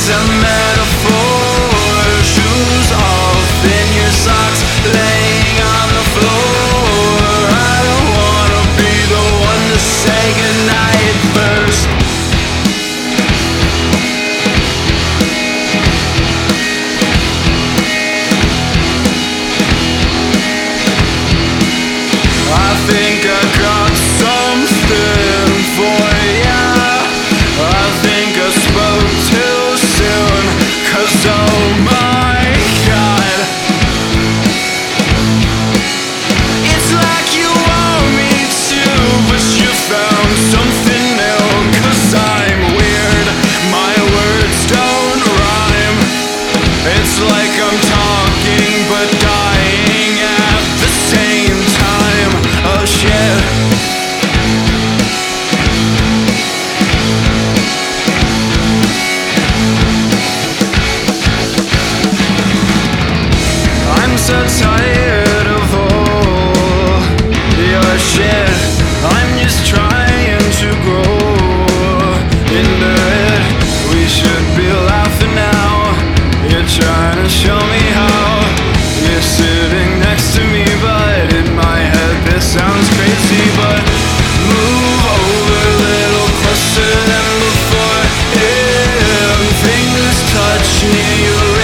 a metaphor. Shoes off in your socks, laying on the floor. I don't wanna be the one to say goodnight first. I think I got something for ya. I think I spoke too soon, 'cause oh my God, it's like you want me to, but you found something new. 'Cause I'm weird, my words don't rhyme. It's like I'm talking but dying at the same time. Oh shit. I'm so tired of all your shit. I'm just trying to grow into it. We should be laughing now. You're trying to show me how. You're sitting next to me, but in my head this sounds crazy. But move over a little closer than before. Yeah, fingers touch near your